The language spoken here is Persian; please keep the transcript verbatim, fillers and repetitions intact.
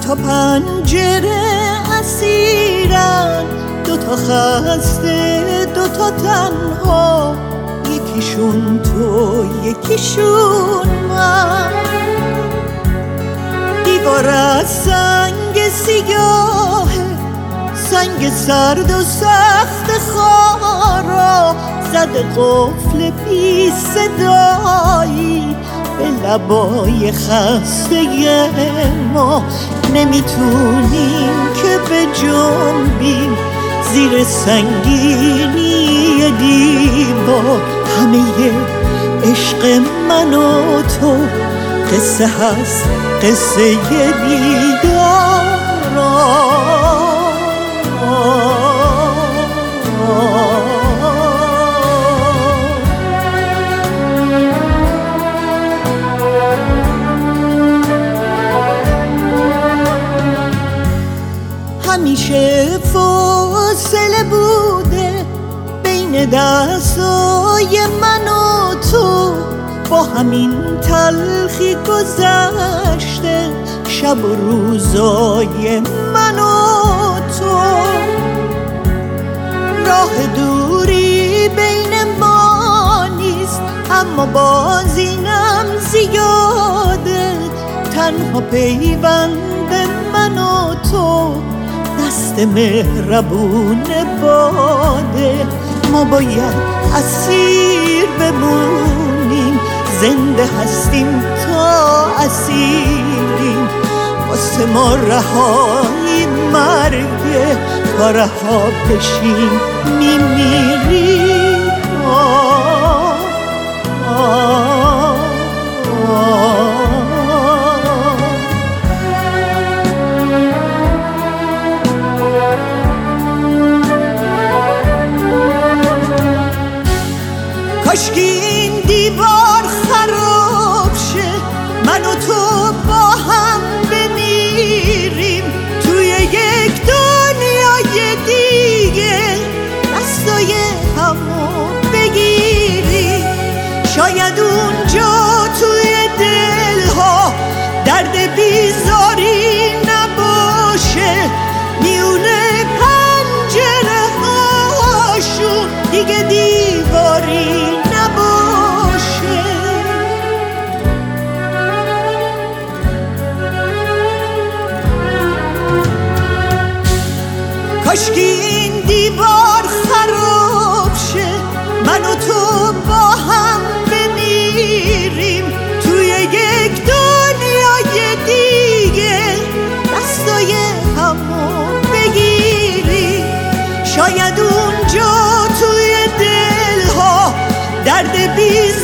تا پنجره اسیرن، دو تا خسته دو تا تنها، یکیشون تو یکیشون من. دیوار از سنگ سیاهه، سنگ سرد و سخت خارا، زده قفل بی صدایی به لبای خسته ما. نمیتونیم که بجنبیم زیر سنگینی دیوار. همه عشق من و تو قصه هست، قصه دیدار. همیشه فاصله بوده بین دستای من و تو، با همین تلخی گذشته شب و روزای من و تو. راه دوری بین ما نیست، اما باز اینم زیاده. تنها پیوند من و تو دست مهربون باده. ما باید اسیر بمونیم، زنده هستیم تا اسیریم. واسه ما رهایی مرگه، تا رها بشیم میمیریم. آه آه آه. کاشکی این دیوار خراب شه، من و تو با هم بمیریم توی یک دنیای دیگه، دستای همو بگیریم. شاید اونجا توی دلها درد بیزاری نباشه، میونه پنجره هاشون دیگه دیواری نباشه. کاشکی این دیوار خراب شه، من و تو با هم بمیریم توی یک دنیای دیگه، دستای همو بگیریم. شاید اونجا توی دلها درد بیز